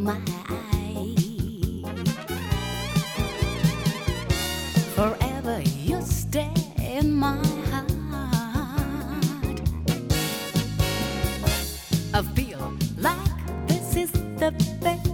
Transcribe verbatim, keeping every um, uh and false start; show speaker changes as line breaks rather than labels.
my eye. Forever you stay in my heart. I feel like this is the best